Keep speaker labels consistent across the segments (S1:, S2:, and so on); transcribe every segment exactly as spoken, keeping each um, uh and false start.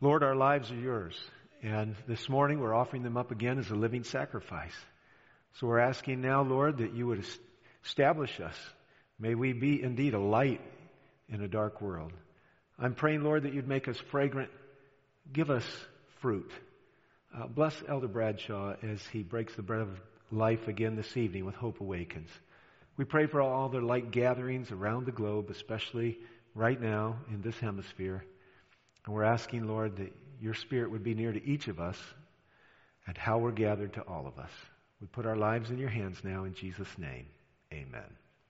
S1: Lord, our lives are yours. And this morning we're offering them up again as a living sacrifice. So we're asking now, Lord, that you would establish us. May we be indeed a light in a dark world. I'm praying, Lord, that you'd make us fragrant. Give us fruit. Uh, bless Elder Bradshaw as he breaks the bread of life again this evening with Hope Awakens. We pray for all their light gatherings around the globe, especially right now in this hemisphere. And we're asking, Lord, that your Spirit would be near to each of us and how we're gathered to all of us. We put our lives in your hands now in Jesus' name. Amen.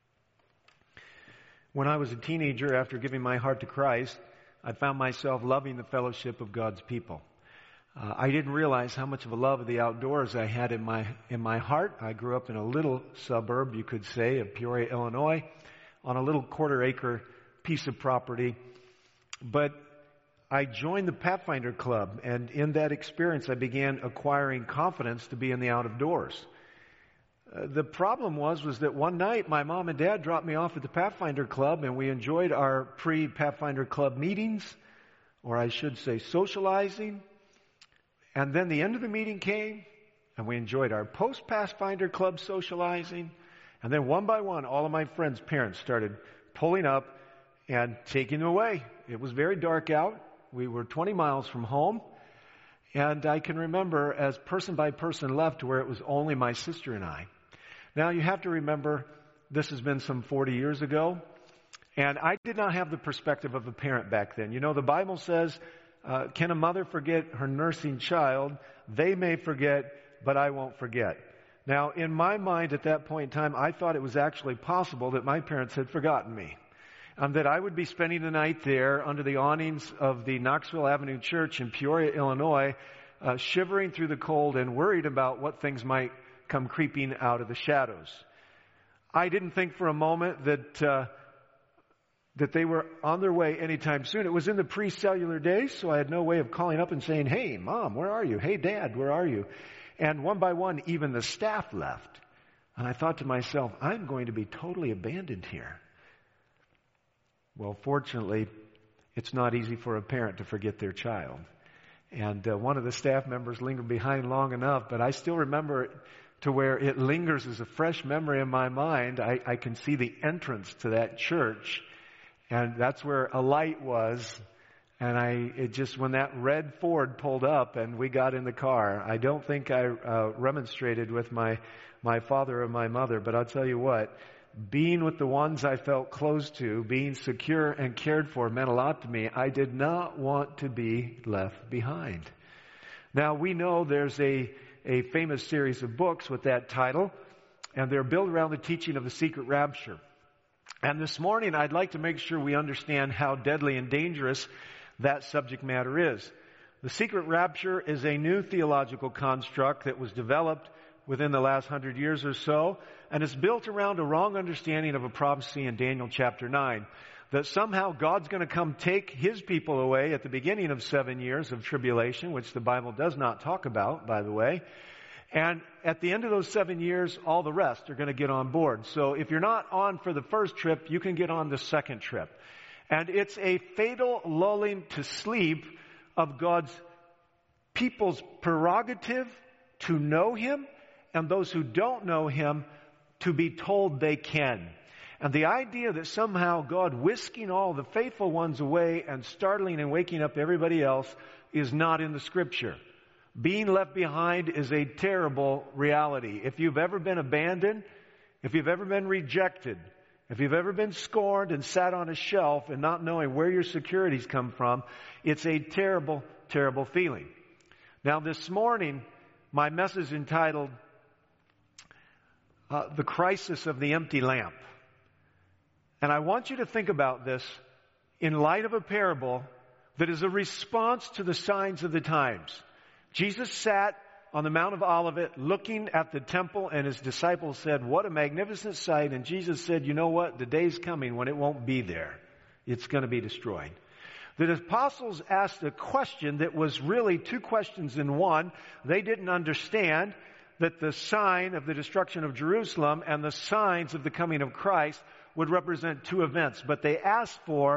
S1: When I was a teenager, after giving my heart to Christ, I found myself loving the fellowship of God's people. Uh, I didn't realize how much of a love of the outdoors I had in my in my heart. I grew up in a little suburb, you could say, of Peoria, Illinois, on a little quarter-acre piece of property. But I joined the Pathfinder Club, and in that experience, I began acquiring confidence to be in the out-of-doors. Uh, the problem was, was that one night, my mom and dad dropped me off at the Pathfinder Club, and we enjoyed our pre-Pathfinder Club meetings, or I should say socializing. And then the end of the meeting came, and we enjoyed our post-Pathfinder Club socializing. And then one by one, all of my friends' parents started pulling up and taking them away. It was very dark out. We were twenty miles from home. And I can remember as person by person left where it was only my sister and I. Now you have to remember this has been some forty years ago. And I did not have the perspective of a parent back then. You know, the Bible says, uh, can a mother forget her nursing child? They may forget, but I won't forget. Now, in my mind at that point in time, I thought it was actually possible that my parents had forgotten me. Um, that I would be spending the night there under the awnings of the Knoxville Avenue Church in Peoria, Illinois, uh, shivering through the cold and worried about what things might come creeping out of the shadows. I didn't think for a moment that uh, that they were on their way anytime soon. It was in the pre-cellular days, so I had no way of calling up and saying, hey, Mom, where are you? Hey, Dad, where are you? And one by one, even the staff left. And I thought to myself, I'm going to be totally abandoned here. Well, fortunately, it's not easy for a parent to forget their child. And uh, one of the staff members lingered behind long enough, but I still remember it to where it lingers as a fresh memory in my mind. I, I can see the entrance to that church, and that's where a light was. And I, it just, when that red Ford pulled up and we got in the car, I don't think I uh, remonstrated with my, my father or my mother, but I'll tell you what, being with the ones I felt close to, being secure and cared for meant a lot to me. I did not want to be left behind. Now, we know there's a, a famous series of books with that title, and they're built around the teaching of the secret rapture. And this morning, I'd like to make sure we understand how deadly and dangerous that subject matter is. The secret rapture is a new theological construct that was developed within the last hundred years or so, and it's built around a wrong understanding of a prophecy in Daniel chapter nine, that somehow God's going to come take his people away at the beginning of seven years of tribulation, which the Bible does not talk about, by the way, and at the end of those seven years, all the rest are going to get on board. So if you're not on for the first trip, you can get on the second trip. And it's a fatal lulling to sleep of God's people's prerogative to know him, and those who don't know him to be told they can. And the idea that somehow God whisking all the faithful ones away and startling and waking up everybody else is not in the Scripture. Being left behind is a terrible reality. If you've ever been abandoned, if you've ever been rejected, if you've ever been scorned and sat on a shelf and not knowing where your securities come from, it's a terrible, terrible feeling. Now this morning, my message entitled, Uh, the crisis of the empty lamp. And I want you to think about this in light of a parable that is a response to the signs of the times. Jesus sat on the Mount of Olivet looking at the temple, and his disciples said, what a magnificent sight. And Jesus said, you know what? The day's coming when it won't be there. It's going to be destroyed. The apostles asked a question that was really two questions in one. They didn't understand that the sign of the destruction of Jerusalem and the signs of the coming of Christ would represent two events. But they asked for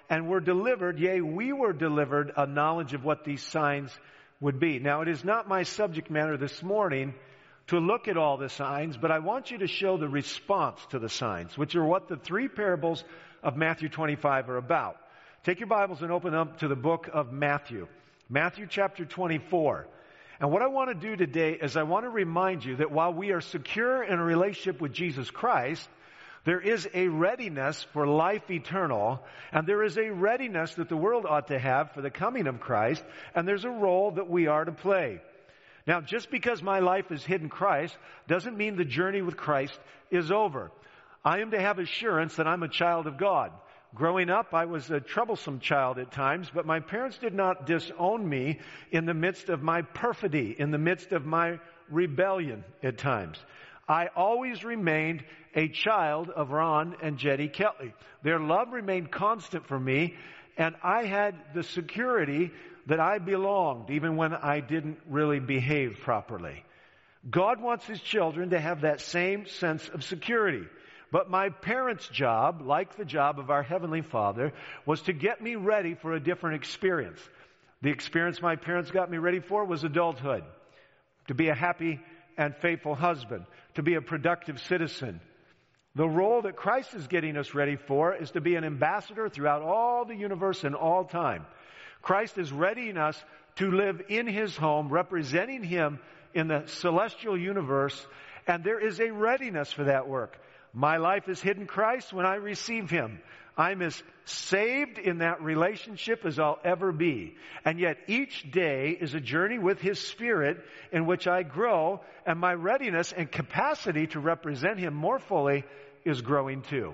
S1: and were delivered, yea, we were delivered a knowledge of what these signs would be. Now, it is not my subject matter this morning to look at all the signs, but I want you to show the response to the signs, which are what the three parables of Matthew twenty-five are about. Take your Bibles and open up to the book of Matthew. Matthew chapter twenty-four. And what I want to do today is I want to remind you that while we are secure in a relationship with Jesus Christ, there is a readiness for life eternal, and there is a readiness that the world ought to have for the coming of Christ, and there's a role that we are to play. Now, just because my life is hid in Christ doesn't mean the journey with Christ is over. I am to have assurance that I'm a child of God. Growing up, I was a troublesome child at times, but my parents did not disown me in the midst of my perfidy, in the midst of my rebellion at times. I always remained a child of Ron and Jetty Kelly. Their love remained constant for me, and I had the security that I belonged, even when I didn't really behave properly. God wants His children to have that same sense of security. But my parents' job, like the job of our Heavenly Father, was to get me ready for a different experience. The experience my parents got me ready for was adulthood. To be a happy and faithful husband. To be a productive citizen. The role that Christ is getting us ready for is to be an ambassador throughout all the universe and all time. Christ is readying us to live in His home, representing Him in the celestial universe, and there is a readiness for that work. My life is hid in Christ when I receive Him. I'm as saved in that relationship as I'll ever be. And yet each day is a journey with His Spirit in which I grow, and my readiness and capacity to represent Him more fully is growing too.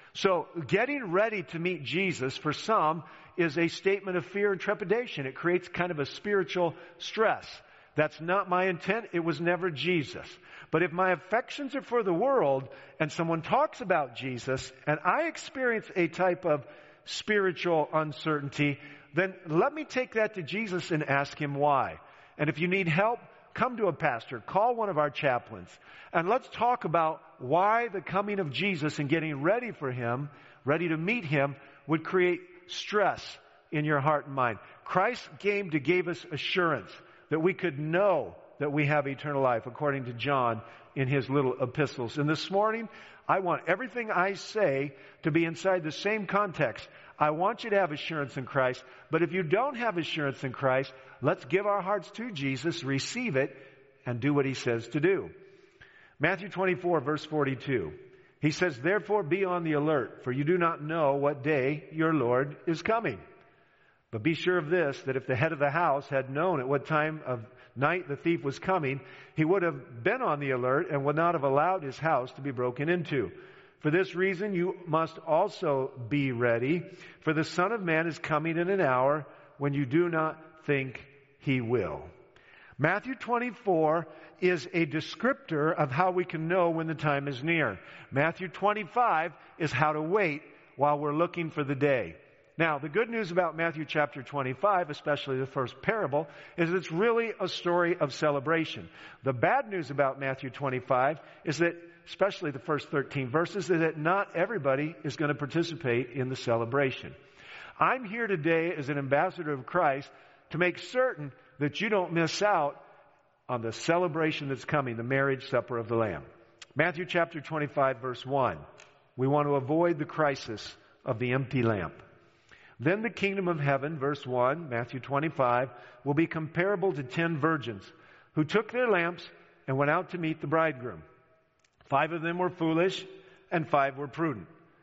S1: So getting ready to meet Jesus for some is a statement of fear and trepidation. It creates kind of a spiritual stress. That's not my intent. It was never Jesus. But if my affections are for the world and someone talks about Jesus and I experience a type of spiritual uncertainty, then let me take that to Jesus and ask Him why. And if you need help, come to a pastor, call one of our chaplains, and let's talk about why the coming of Jesus and getting ready for Him, ready to meet Him, would create stress in your heart and mind. Christ came to give us assurance that we could know that we have eternal life, according to John in his little epistles. And this morning, I want everything I say to be inside the same context. I want you to have assurance in Christ, but if you don't have assurance in Christ, let's give our hearts to Jesus, receive it, and do what He says to do. Matthew twenty-four, verse forty-two. He says, "Therefore be on the alert, for you do not know what day your Lord is coming. But be sure of this, that if the head of the house had known at what time of night the thief was coming, he would have been on the alert and would not have allowed his house to be broken into. For this reason you must also be ready, for the Son of Man is coming in an hour when you do not think He will." Matthew twenty-four is a descriptor of how we can know when the time is near. Matthew twenty-five is how to wait while we're looking for the day. Now, the good news about Matthew chapter twenty-five, especially the first parable, is it's really a story of celebration. The bad news about Matthew twenty-five is that, especially the first thirteen verses, is that not everybody is going to participate in the celebration. I'm here today as an ambassador of Christ to make certain that you don't miss out on the celebration that's coming, the marriage supper of the Lamb. Matthew chapter twenty-five, verse one. We want to avoid the crisis of the empty lamp. "Then the kingdom of heaven," verse one, Matthew twenty-five, "will be comparable to ten virgins who took their lamps and went out to meet the bridegroom. Five of them were foolish and five were prudent.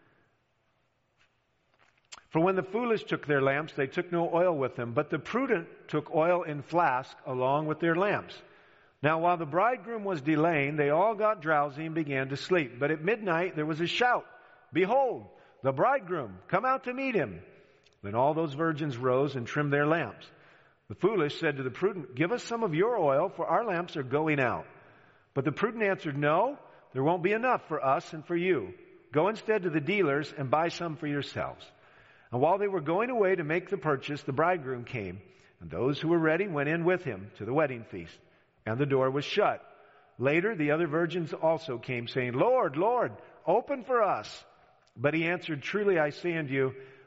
S1: For when the foolish took their lamps, they took no oil with them, but the prudent took oil in flasks along with their lamps. Now while the bridegroom was delaying, they all got drowsy and began to sleep. But at midnight there was a shout, 'Behold, the bridegroom, come out to meet him.' Then all those virgins rose and trimmed their lamps. The foolish said to the prudent, 'Give us some of your oil, for our lamps are going out.' But the prudent answered, 'No, there won't be enough for us and for you. Go instead to the dealers and buy some for yourselves.' And while they were going away to make the purchase, the bridegroom came, and those who were ready went in with him to the wedding feast, and the door was shut. Later the other virgins also came, saying, 'Lord, Lord, open for us.' But he answered, 'Truly I say unto you,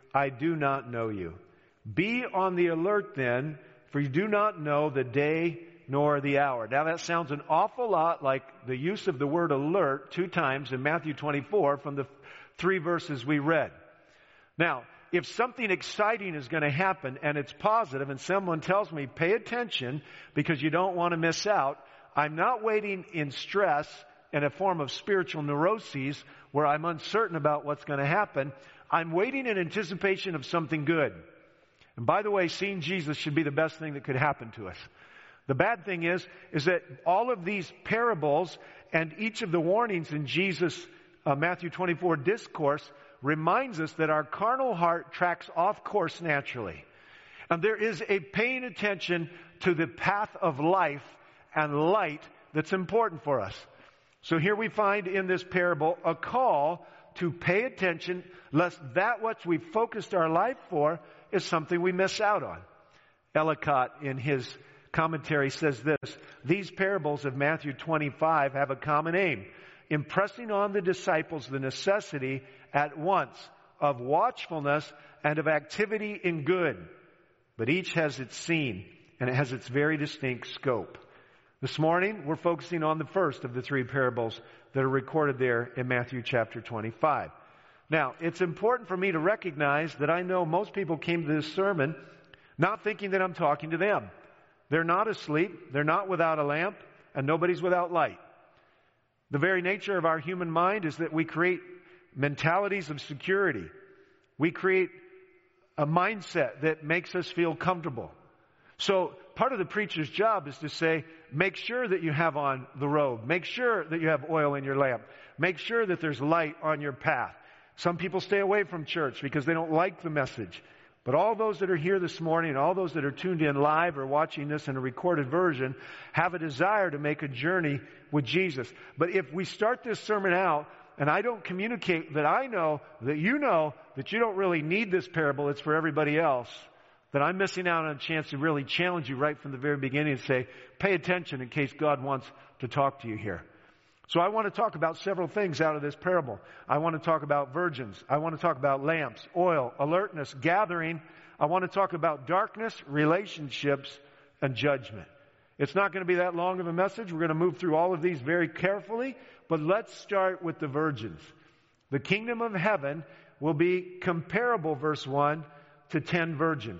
S1: I do not know you. Be on the alert then, for you do not know the day nor the hour. Now that sounds an awful lot like the use of the word alert two times in Matthew twenty-four from the three verses we read. Now, if something exciting is going to happen and it's positive and someone tells me, pay attention because you don't want to miss out, I'm not waiting in stress in a form of spiritual neuroses where I'm uncertain about what's going to happen. I'm waiting in anticipation of something good. And by the way, seeing Jesus should be the best thing that could happen to us. The bad thing is, is that all of these parables and each of the warnings in Jesus' uh, Matthew twenty-four discourse reminds us that our carnal heart tracks off course naturally. And there is a paying attention to the path of life and light that's important for us. So here we find in this parable a call to pay attention lest that which we've focused our life for is something we miss out on. Ellicott in his commentary says this: these parables of Matthew twenty-five have a common aim, impressing on the disciples the necessity at once of watchfulness and of activity in good. But each has its scene and it has its very distinct scope. This morning, we're focusing on the first of the three parables that are recorded there in Matthew chapter twenty-five. Now, it's important for me to recognize that I know most people came to this sermon not thinking that I'm talking to them. They're not asleep, they're not without a lamp, and nobody's without light. The very nature of our human mind is that we create mentalities of security. We create a mindset that makes us feel comfortable. So part of the preacher's job is to say, make sure that you have on the robe. Make sure that you have oil in your lamp. Make sure that there's light on your path. Some people stay away from church because they don't like the message. But all those that are here this morning, and all those that are tuned in live or watching this in a recorded version, have a desire to make a journey with Jesus. But if we start this sermon out, and I don't communicate that I know, that you know, that you don't really need this parable, it's for everybody else, then I'm missing out on a chance to really challenge you right from the very beginning and say, pay attention in case God wants to talk to you here. So I want to talk about several things out of this parable. I want to talk about virgins. I want to talk about lamps, oil, alertness, gathering. I want to talk about darkness, relationships, and judgment. It's not going to be that long of a message. We're going to move through all of these very carefully, but let's start with the virgins. The kingdom of heaven will be comparable, verse one, to ten virgins.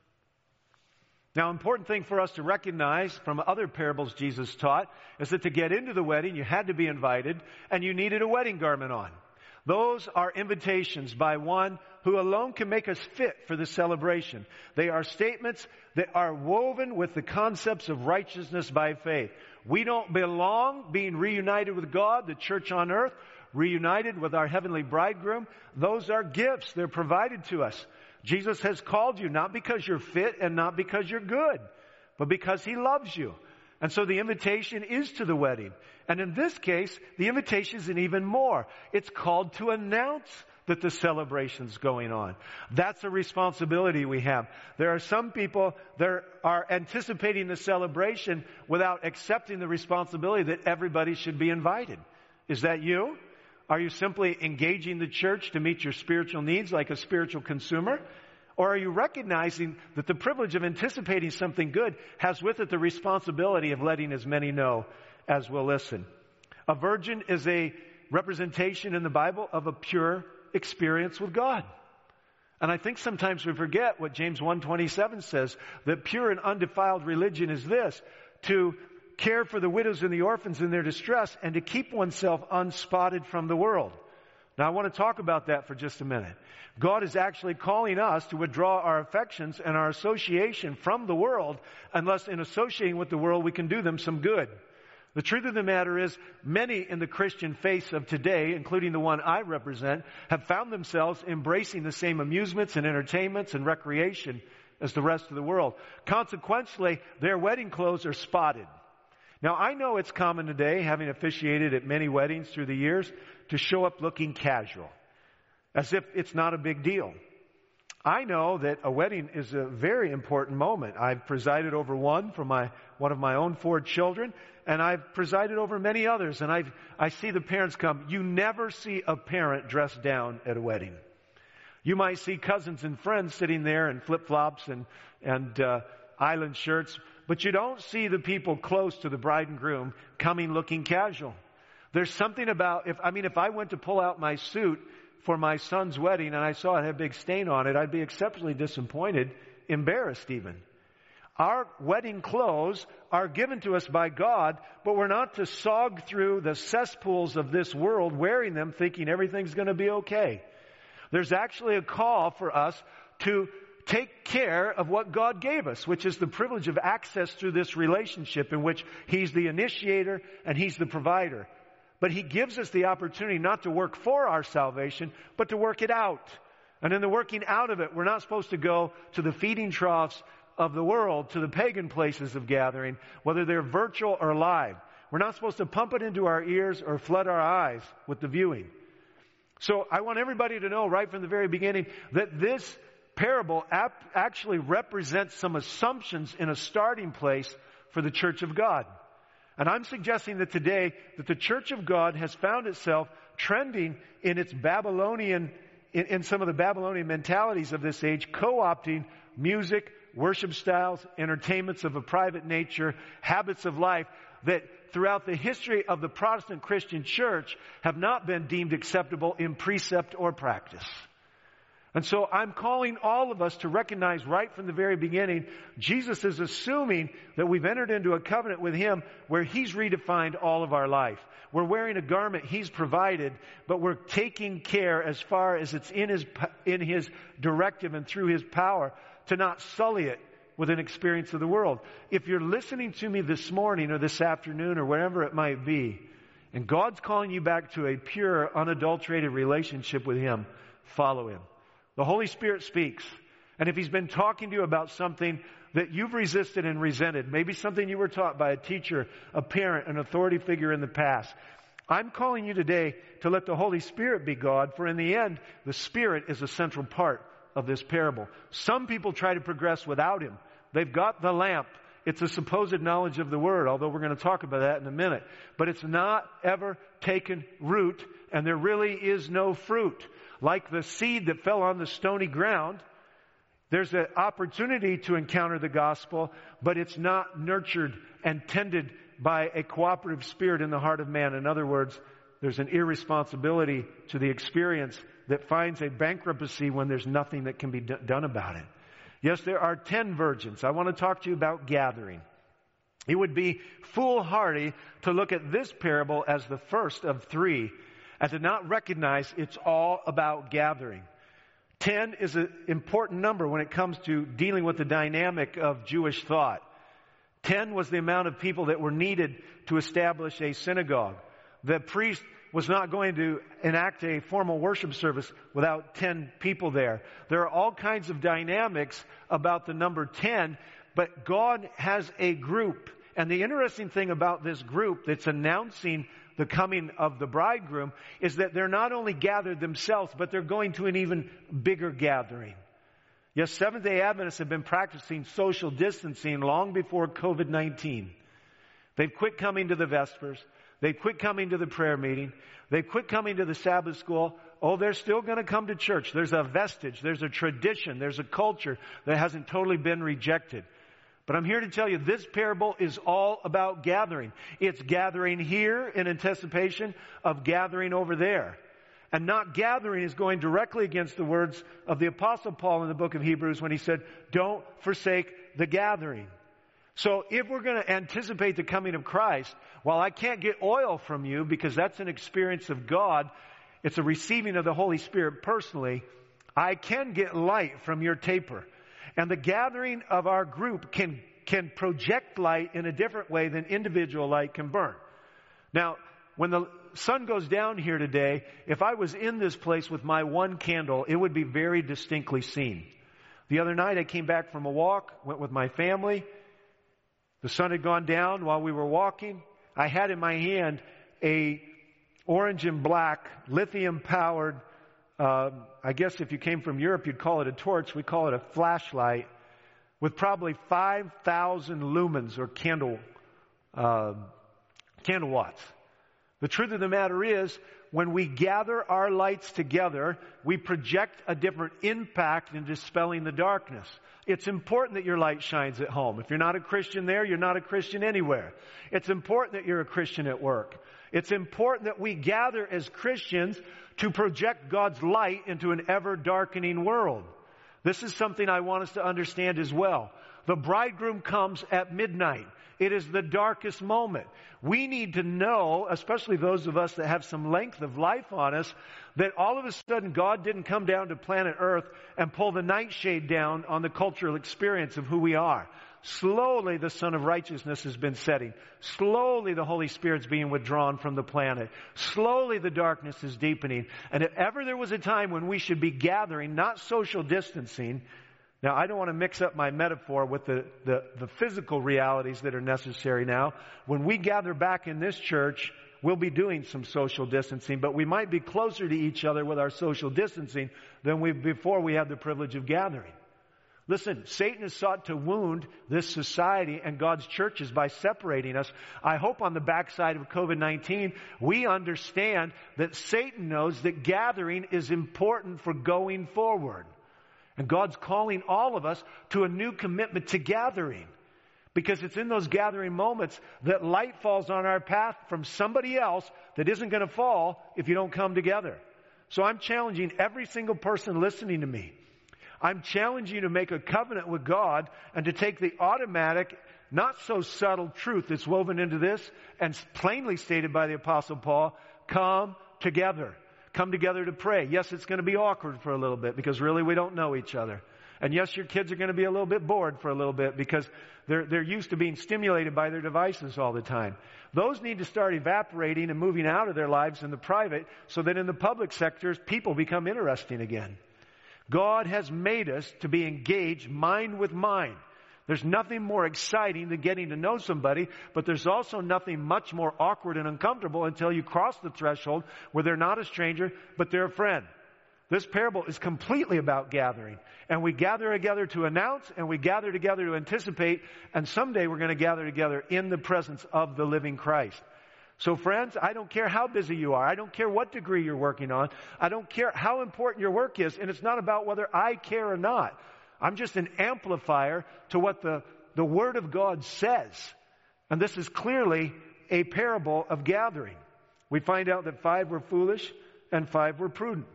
S1: Now, important thing for us to recognize from other parables Jesus taught is that to get into the wedding, you had to be invited and you needed a wedding garment on. Those are invitations by one who alone can make us fit for the celebration. They are statements that are woven with the concepts of righteousness by faith. We don't belong being reunited with God, the church on earth, reunited with our heavenly bridegroom. Those are gifts. They're provided to us. Jesus has called you not because you're fit and not because you're good, but because He loves you. And so the invitation is to the wedding. And in this case, the invitation is even more. It's called to announce that the celebration's going on. That's a responsibility we have. There are some people that are anticipating the celebration without accepting the responsibility that everybody should be invited. Is that you? Are you simply engaging the church to meet your spiritual needs like a spiritual consumer? Or are you recognizing that the privilege of anticipating something good has with it the responsibility of letting as many know as will listen? A virgin is a representation in the Bible of a pure experience with God. And I think sometimes we forget what James one twenty-seven says, that pure and undefiled religion is this, to care for the widows and the orphans in their distress, and to keep oneself unspotted from the world. Now I want to talk about that for just a minute. God is actually calling us to withdraw our affections and our association from the world, unless in associating with the world we can do them some good. The truth of the matter is, many in the Christian faith of today, including the one I represent, have found themselves embracing the same amusements and entertainments and recreation as the rest of the world. Consequently, their wedding clothes are spotted. Now, I know it's common today, having officiated at many weddings through the years, to show up looking casual, as if it's not a big deal. I know that a wedding is a very important moment. I've presided over one for my one of my own four children, and I've presided over many others, and I've, I see the parents come. You never see a parent dressed down at a wedding. You might see cousins and friends sitting there in flip-flops and, and uh, island shirts, but you don't see the people close to the bride and groom coming looking casual. There's something about, if I mean, if I went to pull out my suit for my son's wedding and I saw it had a big stain on it, I'd be exceptionally disappointed, embarrassed even. Our wedding clothes are given to us by God, but we're not to sog through the cesspools of this world wearing them thinking everything's going to be okay. There's actually a call for us to take care of what God gave us, which is the privilege of access through this relationship in which He's the initiator and He's the provider. But He gives us the opportunity not to work for our salvation, but to work it out. And in the working out of it, we're not supposed to go to the feeding troughs of the world, to the pagan places of gathering, whether they're virtual or live. We're not supposed to pump it into our ears or flood our eyes with the viewing. So I want everybody to know right from the very beginning that this parable ap- actually represents some assumptions in a starting place for the church of God. And I'm suggesting that today that the church of God has found itself trending in its Babylonian, in, in some of the Babylonian mentalities of this age, co-opting music, worship styles, entertainments of a private nature, habits of life that throughout the history of the Protestant Christian church have not been deemed acceptable in precept or practice. And so I'm calling all of us to recognize right from the very beginning, Jesus is assuming that we've entered into a covenant with Him where He's redefined all of our life. We're wearing a garment He's provided, but we're taking care as far as it's in His, in His directive and through His power to not sully it with an experience of the world. If you're listening to me this morning or this afternoon or wherever it might be, and God's calling you back to a pure, unadulterated relationship with Him, follow Him. The Holy Spirit speaks. And if He's been talking to you about something that you've resisted and resented, maybe something you were taught by a teacher, a parent, an authority figure in the past, I'm calling you today to let the Holy Spirit be God, for in the end, the Spirit is a central part of this parable. Some people try to progress without Him. They've got the lamp. It's a supposed knowledge of the Word, although we're going to talk about that in a minute. But it's not ever taken root, and there really is no fruit. Like the seed that fell on the stony ground, there's an opportunity to encounter the gospel, but it's not nurtured and tended by a cooperative spirit in the heart of man. In other words, there's an irresponsibility to the experience that finds a bankruptcy when there's nothing that can be d- done about it. Yes, there are ten virgins. I want to talk to you about gathering. It would be foolhardy to look at this parable as the first of three and to not recognize it's all about gathering. Ten is an important number when it comes to dealing with the dynamic of Jewish thought. Ten was the amount of people that were needed to establish a synagogue. The priest was not going to enact a formal worship service without ten people there. There are all kinds of dynamics about the number ten, but God has a group. And the interesting thing about this group that's announcing the coming of the bridegroom is that they're not only gathered themselves, but they're going to an even bigger gathering. Yes, Seventh-day Adventists have been practicing social distancing long before covid nineteen. They've quit coming to the Vespers. They've quit coming to the prayer meeting. They've quit coming to the Sabbath school. Oh, they're still going to come to church. There's a vestige. There's a tradition. There's a culture that hasn't totally been rejected. But I'm here to tell you this parable is all about gathering. It's gathering here in anticipation of gathering over there. And not gathering is going directly against the words of the Apostle Paul in the book of Hebrews when he said, don't forsake the gathering. So if we're going to anticipate the coming of Christ, while I can't get oil from you because that's an experience of God, it's a receiving of the Holy Spirit personally, I can get light from your taper. And the gathering of our group can, can project light in a different way than individual light can burn. Now, when the sun goes down here today, if I was in this place with my one candle, it would be very distinctly seen. The other night I came back from a walk, went with my family. The sun had gone down while we were walking. I had in my hand a orange and black lithium-powered, uh, I guess if you came from Europe, you'd call it a torch. We call it a flashlight with probably five thousand lumens or candle, uh, candle watts. The truth of the matter is, when we gather our lights together, we project a different impact in dispelling the darkness. It's important that your light shines at home. If you're not a Christian there, you're not a Christian anywhere. It's important that you're a Christian at work. It's important that we gather as Christians to project God's light into an ever-darkening world. This is something I want us to understand as well. The bridegroom comes at midnight. It is the darkest moment. We need to know, especially those of us that have some length of life on us, that all of a sudden God didn't come down to planet Earth and pull the nightshade down on the cultural experience of who we are. Slowly the Sun of Righteousness has been setting. Slowly the Holy Spirit's being withdrawn from the planet. Slowly the darkness is deepening. And if ever there was a time when we should be gathering, not social distancing. Now, I don't want to mix up my metaphor with the, the, the physical realities that are necessary now. When we gather back in this church, we'll be doing some social distancing, but we might be closer to each other with our social distancing than we before we had the privilege of gathering. Listen, Satan has sought to wound this society and God's churches by separating us. I hope on the backside of covid nineteen, we understand that Satan knows that gathering is important for going forward. And God's calling all of us to a new commitment to gathering. Because it's in those gathering moments that light falls on our path from somebody else that isn't going to fall if you don't come together. So I'm challenging every single person listening to me. I'm challenging you to make a covenant with God and to take the automatic, not so subtle truth that's woven into this and plainly stated by the Apostle Paul, come together. Come together to pray. Yes, it's going to be awkward for a little bit because really we don't know each other. And yes, your kids are going to be a little bit bored for a little bit because they're, they're used to being stimulated by their devices all the time. Those need to start evaporating and moving out of their lives in the private so that in the public sectors, people become interesting again. God has made us to be engaged mind with mind. There's nothing more exciting than getting to know somebody, but there's also nothing much more awkward and uncomfortable until you cross the threshold where they're not a stranger, but they're a friend. This parable is completely about gathering. And we gather together to announce, and we gather together to anticipate, and someday we're going to gather together in the presence of the living Christ. So friends, I don't care how busy you are. I don't care what degree you're working on. I don't care how important your work is, and it's not about whether I care or not. I'm just an amplifier to what the, the Word of God says. And this is clearly a parable of gathering. We find out that five were foolish and five were prudent.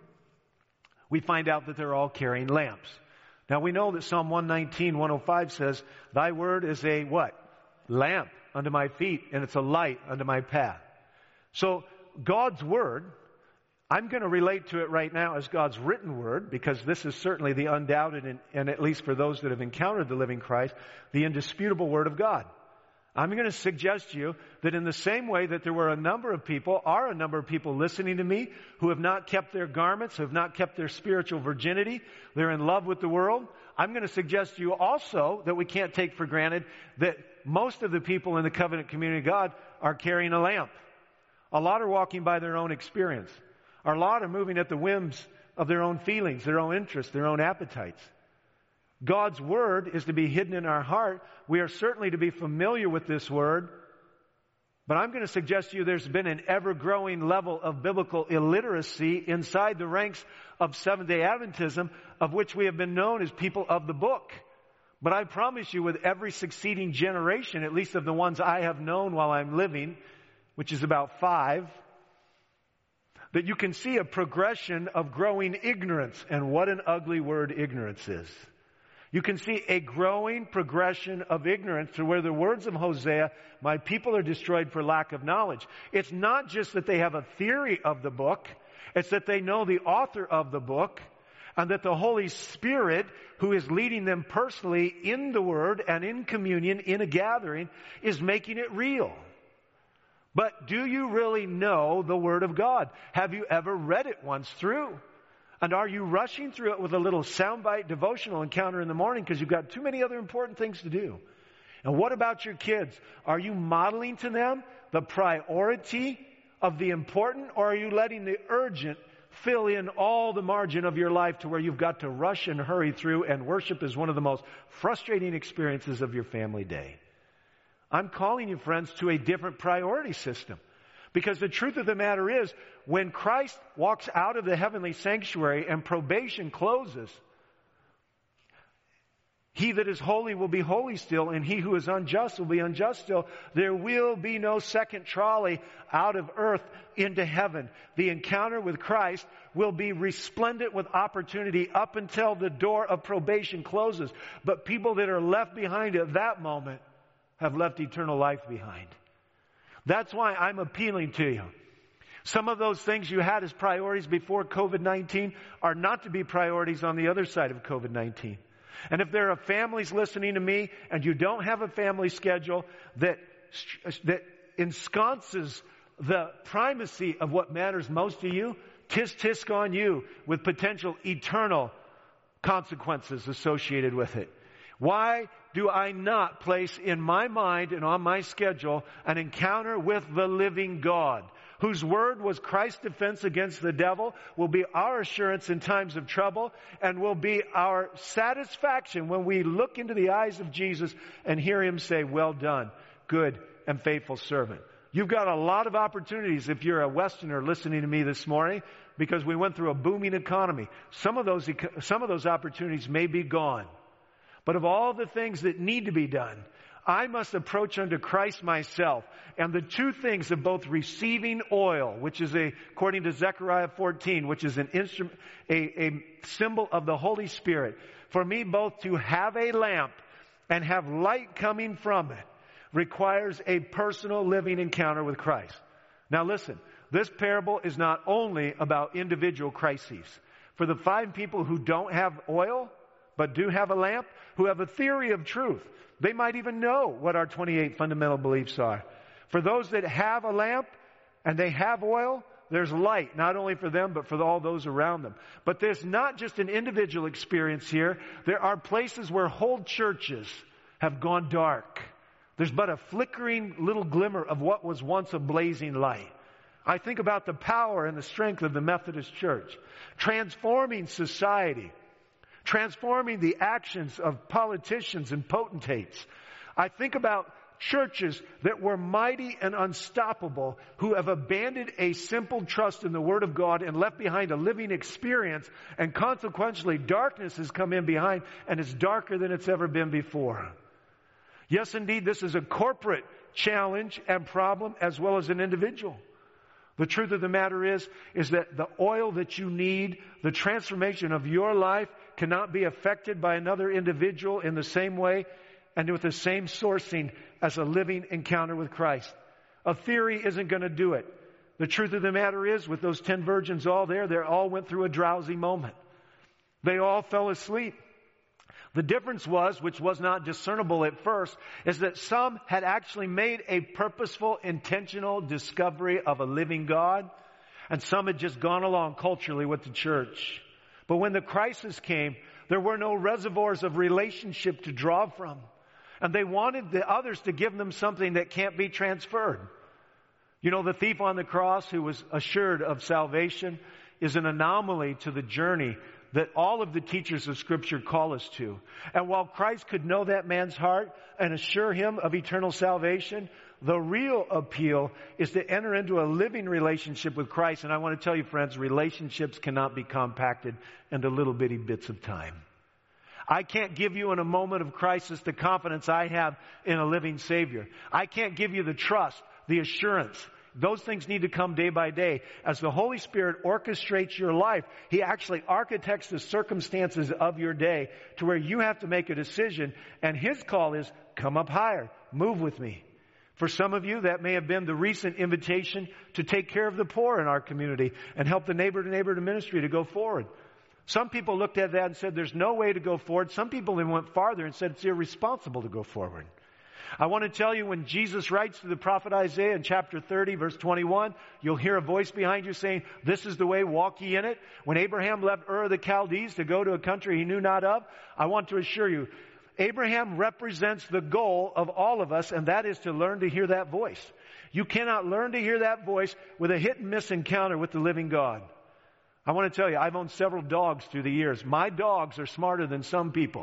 S1: We find out that they're all carrying lamps. Now we know that Psalm one nineteen, one oh five says, thy word is a what? Lamp unto my feet, and it's a light unto my path. So God's Word, I'm going to relate to it right now as God's written word, because this is certainly the undoubted, and, and at least for those that have encountered the living Christ, the indisputable Word of God. I'm going to suggest to you that in the same way that there were a number of people, are a number of people listening to me who have not kept their garments, who have not kept their spiritual virginity, they're in love with the world. I'm going to suggest to you also that we can't take for granted that most of the people in the covenant community of God are carrying a lamp. A lot are walking by their own experience. A lot are moving at the whims of their own feelings, their own interests, their own appetites. God's Word is to be hidden in our heart. We are certainly to be familiar with this Word. But I'm going to suggest to you there's been an ever-growing level of biblical illiteracy inside the ranks of Seventh-day Adventism, of which we have been known as people of the book. But I promise you, with every succeeding generation, at least of the ones I have known while I'm living, which is about five, that you can see a progression of growing ignorance. And what an ugly word ignorance is. You can see a growing progression of ignorance to where the words of Hosea, my people are destroyed for lack of knowledge. It's not just that they have a theory of the book. It's that they know the author of the book, and that the Holy Spirit, who is leading them personally in the Word and in communion, in a gathering, is making it real. But do you really know the Word of God? Have you ever read it once through? And are you rushing through it with a little soundbite devotional encounter in the morning because you've got too many other important things to do? And what about your kids? Are you modeling to them the priority of the important, or are you letting the urgent fill in all the margin of your life to where you've got to rush and hurry through, and worship is one of the most frustrating experiences of your family day? I'm calling you, friends, to a different priority system. Because the truth of the matter is, when Christ walks out of the heavenly sanctuary and probation closes, he that is holy will be holy still, and he who is unjust will be unjust still. There will be no second trolley out of earth into heaven. The encounter with Christ will be resplendent with opportunity up until the door of probation closes. But people that are left behind at that moment have left eternal life behind. That's why I'm appealing to you. Some of those things you had as priorities before covid nineteen are not to be priorities on the other side of covid nineteen. And if there are families listening to me and you don't have a family schedule that, that ensconces the primacy of what matters most to you, tisk tisk on you with potential eternal consequences associated with it. Why do I not place in my mind and on my schedule an encounter with the living God, whose word was Christ's defense against the devil, will be our assurance in times of trouble, and will be our satisfaction when we look into the eyes of Jesus and hear him say, "Well done, good and faithful servant." You've got a lot of opportunities if you're a Westerner listening to me this morning, because we went through a booming economy. Some of those, some of those opportunities may be gone. But of all the things that need to be done, I must approach unto Christ myself. And the two things of both receiving oil, which is a, according to Zechariah fourteen, which is an instrument, a, a symbol of the Holy Spirit. For me, both to have a lamp and have light coming from it requires a personal living encounter with Christ. Now listen, this parable is not only about individual crises. For the five people who don't have oil, but do have a lamp, who have a theory of truth, they might even know what our twenty-eight fundamental beliefs are. For those that have a lamp and they have oil, there's light, not only for them, but for all those around them. But there's not just an individual experience here. There are places where whole churches have gone dark. There's but a flickering little glimmer of what was once a blazing light. I think about the power and the strength of the Methodist Church, transforming society, transforming the actions of politicians and potentates. I think about churches that were mighty and unstoppable, who have abandoned a simple trust in the Word of God and left behind a living experience, and consequently darkness has come in behind, and it's darker than it's ever been before. Yes, indeed, this is a corporate challenge and problem as well as an individual. The truth of the matter is, is that the oil that you need, the transformation of your life, cannot be affected by another individual in the same way and with the same sourcing as a living encounter with Christ. A theory isn't going to do it. The truth of the matter is, with those ten virgins all there, they all went through a drowsy moment. They all fell asleep. The difference was, which was not discernible at first, is that some had actually made a purposeful, intentional discovery of a living God, and some had just gone along culturally with the church. But when the crisis came, there were no reservoirs of relationship to draw from. And they wanted the others to give them something that can't be transferred. You know, the thief on the cross who was assured of salvation is an anomaly to the journey that all of the teachers of Scripture call us to. And while Christ could know that man's heart and assure him of eternal salvation, the real appeal is to enter into a living relationship with Christ. And I want to tell you, friends, relationships cannot be compacted into little bitty bits of time. I can't give you in a moment of crisis the confidence I have in a living Savior. I can't give you the trust, the assurance. Those things need to come day by day. As the Holy Spirit orchestrates your life, He actually architects the circumstances of your day to where you have to make a decision. And His call is, come up higher, move with me. For some of you, that may have been the recent invitation to take care of the poor in our community and help the neighbor-to-neighbor ministry to go forward. Some people looked at that and said, there's no way to go forward. Some people even went farther and said it's irresponsible to go forward. I want to tell you, when Jesus writes to the prophet Isaiah in chapter thirty, verse twenty-one, you'll hear a voice behind you saying, this is the way, walk ye in it. When Abraham left Ur of the Chaldees to go to a country he knew not of, I want to assure you, Abraham represents the goal of all of us, and that is to learn to hear that voice. You cannot learn to hear that voice with a hit and miss encounter with the living God. I want to tell you, I've owned several dogs through the years. My dogs are smarter than some people.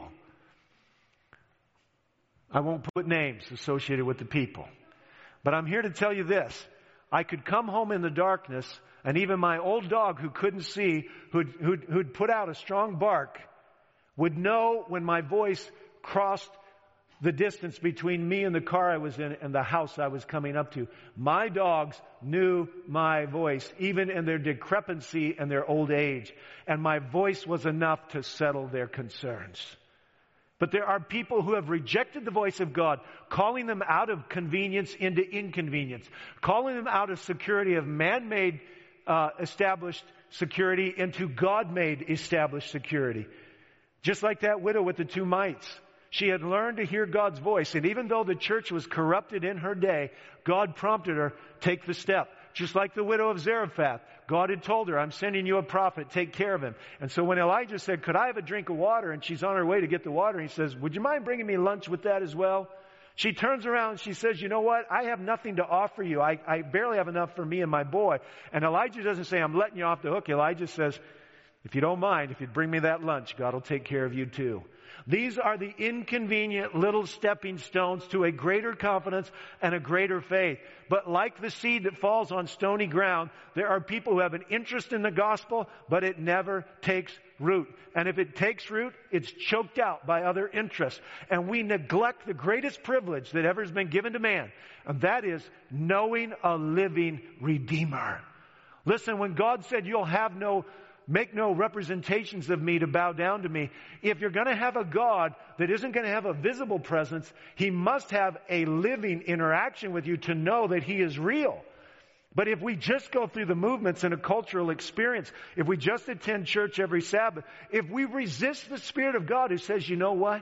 S1: I won't put names associated with the people. But I'm here to tell you this. I could come home in the darkness, and even my old dog who couldn't see, who'd, who'd, who'd put out a strong bark, would know when my voice crossed the distance between me and the car I was in and the house I was coming up to. My dogs knew my voice, even in their decrepency and their old age. And my voice was enough to settle their concerns. But there are people who have rejected the voice of God, calling them out of convenience into inconvenience, calling them out of security of man-made uh, established security into God-made established security. Just like that widow with the two mites. She had learned to hear God's voice, and even though the church was corrupted in her day, God prompted her, take the step. Just like the widow of Zarephath, God had told her, I'm sending you a prophet, take care of him. And so when Elijah said, could I have a drink of water? And she's on her way to get the water, he says, would you mind bringing me lunch with that as well? She turns around and she says, you know what? I have nothing to offer you. I, I barely have enough for me and my boy. And Elijah doesn't say, I'm letting you off the hook. Elijah says, if you don't mind, if you'd bring me that lunch, God will take care of you too. These are the inconvenient little stepping stones to a greater confidence and a greater faith. But like the seed that falls on stony ground, there are people who have an interest in the gospel, but it never takes root. And if it takes root, it's choked out by other interests. And we neglect the greatest privilege that ever has been given to man, and that is knowing a living Redeemer. Listen, when God said, you'll have no Make no representations of me to bow down to me. If you're going to have a God that isn't going to have a visible presence, He must have a living interaction with you to know that He is real. But if we just go through the movements in a cultural experience, if we just attend church every Sabbath, if we resist the Spirit of God who says, you know what?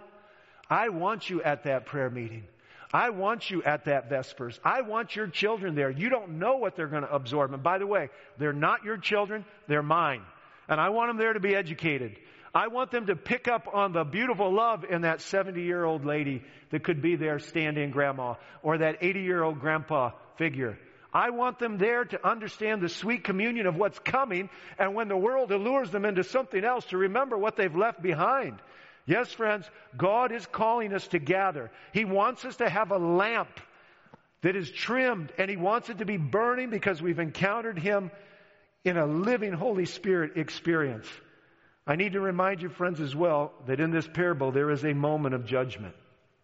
S1: I want you at that prayer meeting. I want you at that Vespers. I want your children there. You don't know what they're going to absorb. And by the way, they're not your children, they're mine. And I want them there to be educated. I want them to pick up on the beautiful love in that seventy-year-old lady that could be there stand-in grandma, or that eighty-year-old grandpa figure. I want them there to understand the sweet communion of what's coming, and when the world allures them into something else, to remember what they've left behind. Yes, friends, God is calling us to gather. He wants us to have a lamp that is trimmed, and He wants it to be burning because we've encountered Him in a living Holy Spirit experience. I need to remind you, friends, as well, that in this parable there is a moment of judgment.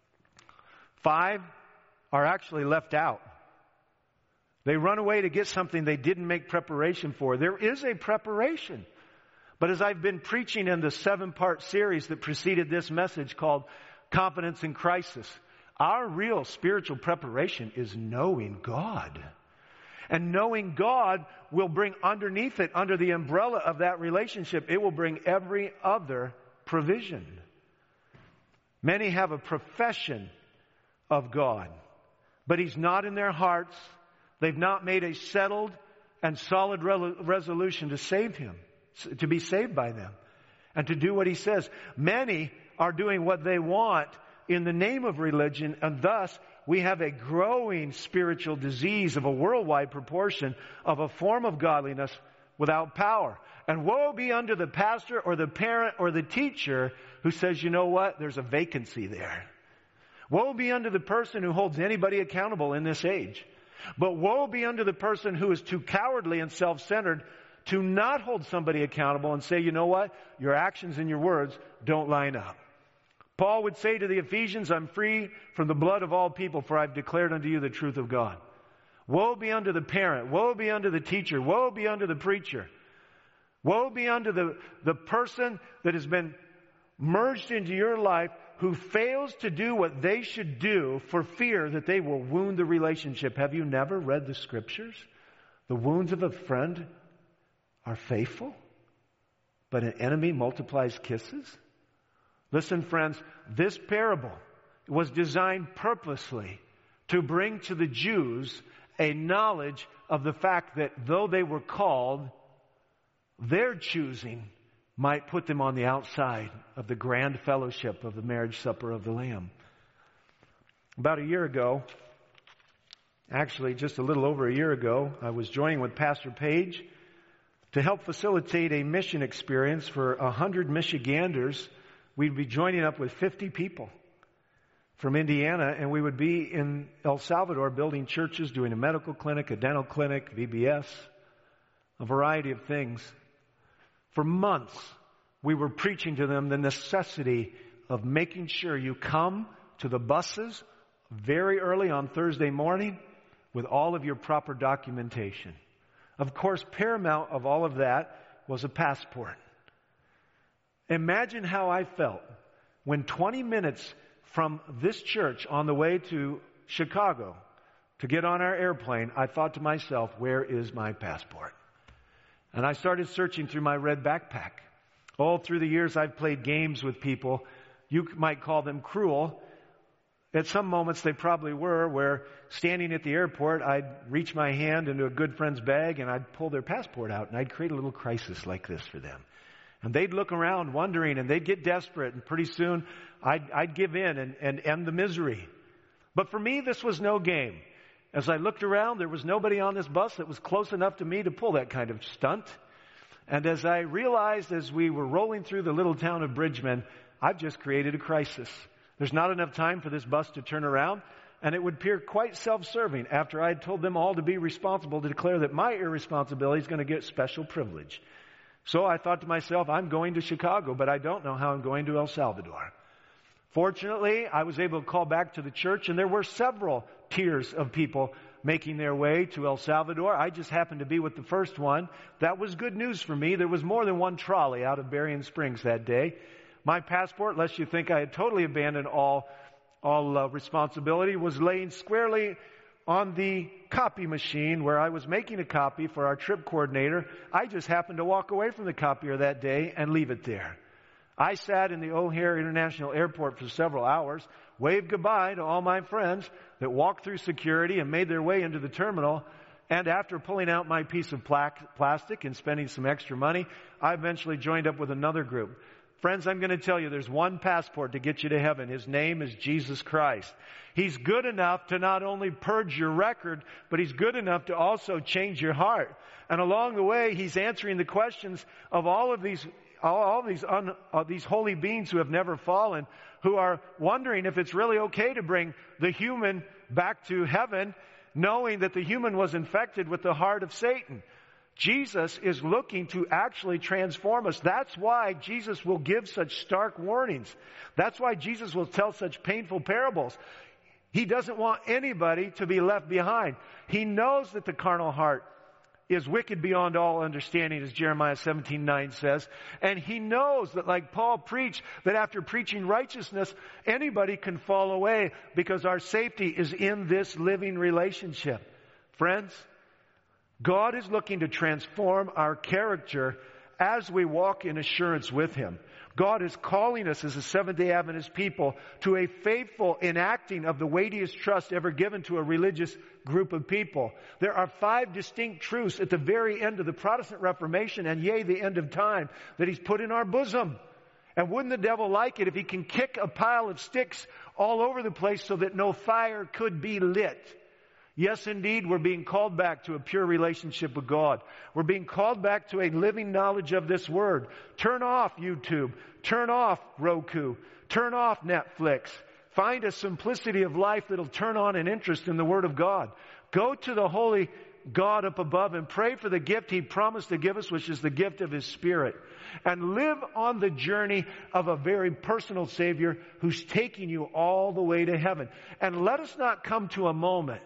S1: Five are actually left out. They run away to get something they didn't make preparation for. There is a preparation. But as I've been preaching in the seven-part series that preceded this message called Confidence in Crisis, our real spiritual preparation is knowing God. And knowing God will bring underneath it, under the umbrella of that relationship, it will bring every other provision. Many have a profession of God, but He's not in their hearts. They've not made a settled and solid re- resolution to save Him, to be saved by them, and to do what He says. Many are doing what they want in the name of religion, and thus we have a growing spiritual disease of a worldwide proportion of a form of godliness without power. And woe be unto the pastor or the parent or the teacher who says, you know what, there's a vacancy there. Woe be unto the person who holds anybody accountable in this age. But woe be unto the person who is too cowardly and self-centered to not hold somebody accountable and say, you know what, your actions and your words don't line up. Paul would say to the Ephesians, I'm free from the blood of all people, for I've declared unto you the truth of God. Woe be unto the parent. Woe be unto the teacher. Woe be unto the preacher. Woe be unto the, the person that has been merged into your life who fails to do what they should do for fear that they will wound the relationship. Have you never read the Scriptures? The wounds of a friend are faithful, but an enemy multiplies kisses. Listen, friends, this parable was designed purposely to bring to the Jews a knowledge of the fact that though they were called, their choosing might put them on the outside of the grand fellowship of the marriage supper of the Lamb. About a year ago, actually just a little over a year ago, I was joining with Pastor Page to help facilitate a mission experience for a hundred Michiganders. We'd be joining up with fifty people. from Indiana, and we would be in El Salvador building churches, doing a medical clinic, a dental clinic, V B S, a variety of things. For months, we were preaching to them the necessity of making sure you come to the buses very early on Thursday morning with all of your proper documentation. Of course, paramount of all of that was a passport. Imagine how I felt when twenty minutes from this church on the way to Chicago to get on our airplane, I thought to myself, where is my passport? And I started searching through my red backpack. All through the years I've played games with people. You might call them cruel. At some moments they probably were, where standing at the airport, I'd reach my hand into a good friend's bag and I'd pull their passport out and I'd create a little crisis like this for them. And they'd look around wondering and they'd get desperate, and pretty soon I'd, I'd give in and, and end the misery. But for me, this was no game. As I looked around, there was nobody on this bus that was close enough to me to pull that kind of stunt. And as I realized as we were rolling through the little town of Bridgman, I've just created a crisis. There's not enough time for this bus to turn around, and it would appear quite self-serving after I had told them all to be responsible to declare that my irresponsibility is going to get special privilege. So I thought to myself, I'm going to Chicago, but I don't know how I'm going to El Salvador. Fortunately, I was able to call back to the church, and there were several tiers of people making their way to El Salvador. I just happened to be with the first one. That was good news for me. There was more than one trolley out of Berrien Springs that day. My passport, lest you think I had totally abandoned all, all uh, responsibility, was laying squarely on the copy machine where I was making a copy for our trip coordinator. I just happened to walk away from the copier that day and leave it there. I sat in the O'Hare International Airport for several hours, waved goodbye to all my friends that walked through security and made their way into the terminal, and after pulling out my piece of plastic and spending some extra money, I eventually joined up with another group. Friends, I'm going to tell you, there's one passport to get you to heaven. His name is Jesus Christ. He's good enough to not only purge your record, but He's good enough to also change your heart. And along the way, He's answering the questions of all of these all, all these un, uh, these holy beings who have never fallen, who are wondering if it's really okay to bring the human back to heaven, knowing that the human was infected with the heart of Satan. Jesus is looking to actually transform us. That's why Jesus will give such stark warnings. That's why Jesus will tell such painful parables. He doesn't want anybody to be left behind. He knows that the carnal heart is wicked beyond all understanding, as Jeremiah seventeen nine says. And He knows that, like Paul preached, that after preaching righteousness, anybody can fall away because our safety is in this living relationship. Friends, God is looking to transform our character as we walk in assurance with Him. God is calling us as a Seventh-day Adventist people to a faithful enacting of the weightiest trust ever given to a religious group of people. There are five distinct truths at the very end of the Protestant Reformation, and yea, the end of time, that He's put in our bosom. And wouldn't the devil like it if he can kick a pile of sticks all over the place so that no fire could be lit? Yes, indeed, we're being called back to a pure relationship with God. We're being called back to a living knowledge of this Word. Turn off YouTube. Turn off Roku. Turn off Netflix. Find a simplicity of life that'll turn on an interest in the Word of God. Go to the holy God up above and pray for the gift He promised to give us, which is the gift of His Spirit. And live on the journey of a very personal Savior who's taking you all the way to heaven. And let us not come to a moment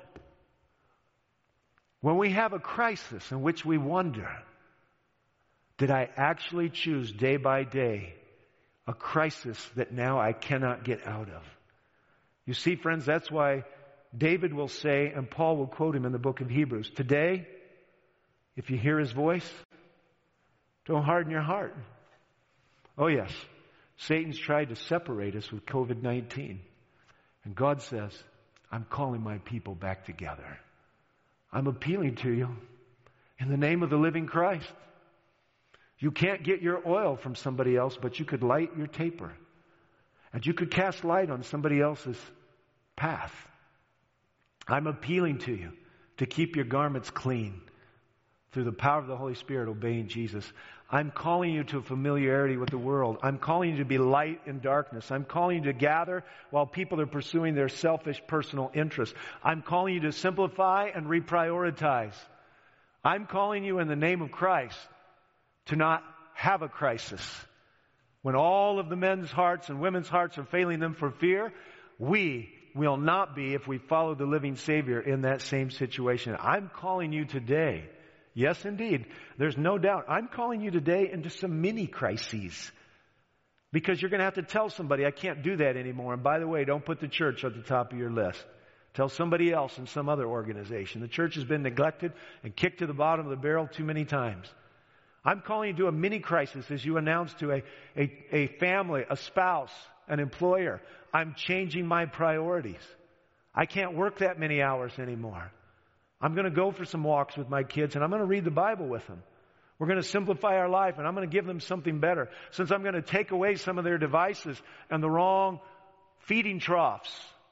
S1: when we have a crisis in which we wonder, did I actually choose day by day a crisis that now I cannot get out of? You see, friends, that's why David will say, and Paul will quote him in the book of Hebrews, today, if you hear His voice, don't harden your heart. Oh yes, Satan's tried to separate us with covid nineteen. And God says, I'm calling my people back together. I'm appealing to you in the name of the living Christ. You can't get your oil from somebody else, but you could light your taper. And you could cast light on somebody else's path. I'm appealing to you to keep your garments clean. through the power of the Holy Spirit, obeying Jesus. I'm calling you to familiarity with the world. I'm calling you to be light in darkness. I'm calling you to gather while people are pursuing their selfish personal interests. I'm calling you to simplify and reprioritize. I'm calling you in the name of Christ to not have a crisis. When all of the men's hearts and women's hearts are failing them for fear, we will not be if we follow the living Savior in that same situation. I'm calling you today. Yes, indeed. There's no doubt. I'm calling you today into some mini crises. Because you're going to have to tell somebody, I can't do that anymore. And by the way, don't put the church at the top of your list. Tell somebody else in some other organization. The church has been neglected and kicked to the bottom of the barrel too many times. I'm calling you to a mini crisis as you announce to a, a, a family, a spouse, an employer, I'm changing my priorities. I can't work that many hours anymore. I'm going to go for some walks with my kids and I'm going to read the Bible with them. We're going to simplify our life and I'm going to give them something better. Since I'm going to take away some of their devices and the wrong feeding troughs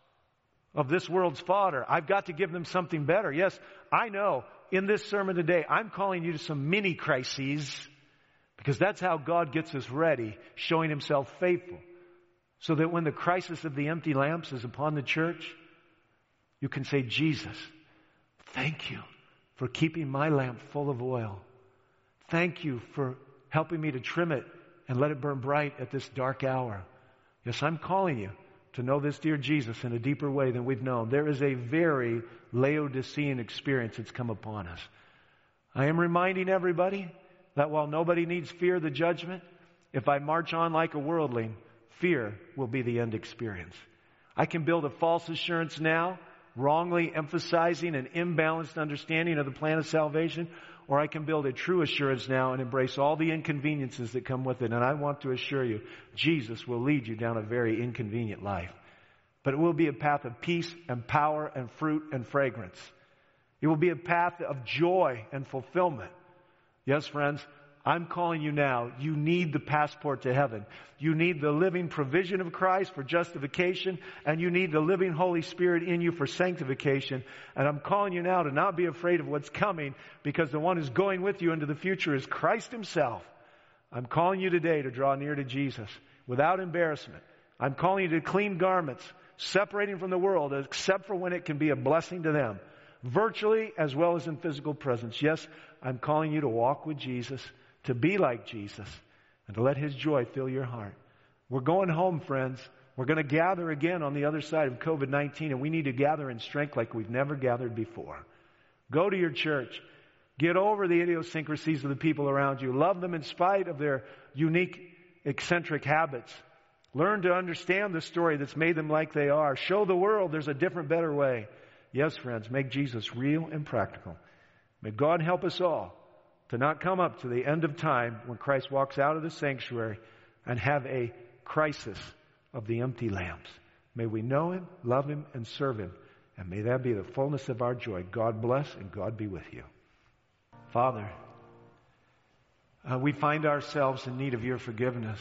S1: of this world's fodder, I've got to give them something better. Yes, I know in this sermon today, I'm calling you to some mini crises because that's how God gets us ready, showing Himself faithful. So that when the crisis of the empty lamps is upon the church, you can say, Jesus, thank you for keeping my lamp full of oil. Thank you for helping me to trim it and let it burn bright at this dark hour. Yes, I'm calling you to know this dear Jesus in a deeper way than we've known. There is a very Laodicean experience that's come upon us. I am reminding everybody that while nobody needs fear of the judgment, if I march on like a worldling, fear will be the end experience. I can build a false assurance now, wrongly emphasizing an imbalanced understanding of the plan of salvation, or I can build a true assurance now and embrace all the inconveniences that come with it. And I want to assure you, Jesus will lead you down a very inconvenient life. But it will be a path of peace and power and fruit and fragrance. It will be a path of joy and fulfillment. Yes, friends, I'm calling you now. You need the passport to heaven. You need the living provision of Christ for justification, and you need the living Holy Spirit in you for sanctification. And I'm calling you now to not be afraid of what's coming, because the one who's going with you into the future is Christ Himself. I'm calling you today to draw near to Jesus without embarrassment. I'm calling you to clean garments, separating from the world, except for when it can be a blessing to them, virtually as well as in physical presence. Yes, I'm calling you to walk with Jesus, to be like Jesus, and to let His joy fill your heart. We're going home, friends. We're going to gather again on the other side of covid nineteen, and we need to gather in strength like we've never gathered before. Go to your church. Get over the idiosyncrasies of the people around you. Love them in spite of their unique, eccentric habits. Learn to understand the story that's made them like they are. Show the world there's a different, better way. Yes, friends, make Jesus real and practical. May God help us all to not come up to the end of time when Christ walks out of the sanctuary and have a crisis of the empty lamps. May we know Him, love Him, and serve Him. And may that be the fullness of our joy. God bless and God be with you. Father, uh, we find ourselves in need of your forgiveness.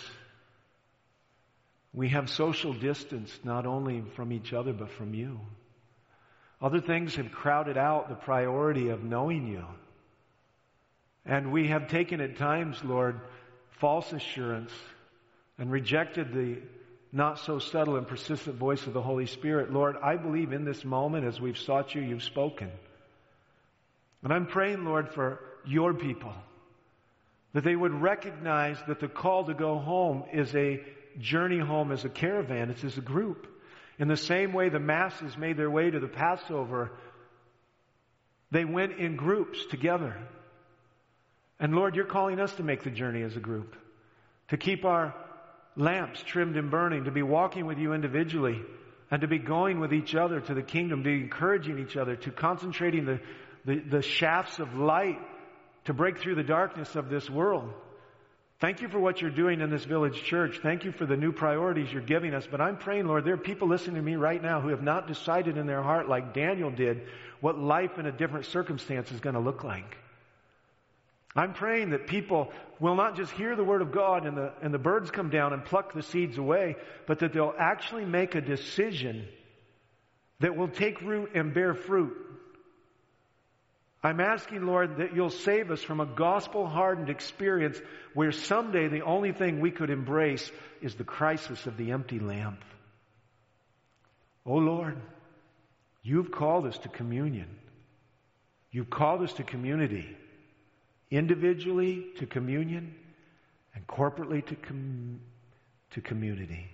S1: We have social distance not only from each other but from you. Other things have crowded out the priority of knowing you. And we have taken at times, Lord, false assurance and rejected the not so subtle and persistent voice of the Holy Spirit. Lord, I believe in this moment as we've sought you, you've spoken. And I'm praying, Lord, for your people, that they would recognize that the call to go home is a journey home as a caravan. It's as a group. In the same way the masses made their way to the Passover, they went in groups together. And Lord, you're calling us to make the journey as a group, to keep our lamps trimmed and burning, to be walking with you individually, and to be going with each other to the kingdom, to be encouraging each other, to concentrating the, the, the shafts of light to break through the darkness of this world. Thank you for what you're doing in this village church. Thank you for the new priorities you're giving us. But I'm praying, Lord, there are people listening to me right now who have not decided in their heart, like Daniel did, what life in a different circumstance is going to look like. I'm praying that people will not just hear the word of God and the, and the birds come down and pluck the seeds away, but that they'll actually make a decision that will take root and bear fruit. I'm asking, Lord, that you'll save us from a gospel-hardened experience where someday the only thing we could embrace is the crisis of the empty lamp. Oh, Lord, you've called us to communion. You've called us to community, individually to communion and corporately to, com- to community.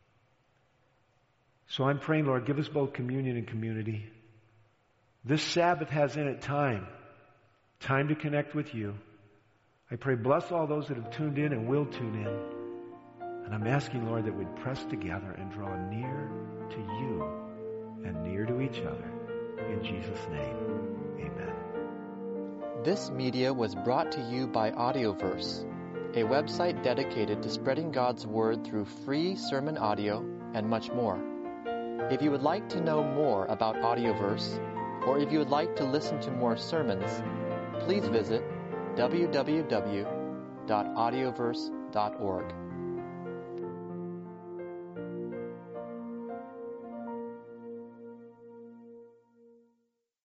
S1: So I'm praying, Lord, give us both communion and community. This Sabbath has in it time, time to connect with you. I pray, bless all those that have tuned in and will tune in. And I'm asking, Lord, that we'd press together and draw near to you and near to each other. In Jesus' name, amen.
S2: This media was brought to you by Audioverse, a website dedicated to spreading God's Word through free sermon audio and much more. If you would like to know more about Audioverse, or if you would like to listen to more sermons, please visit w w w dot audioverse dot org.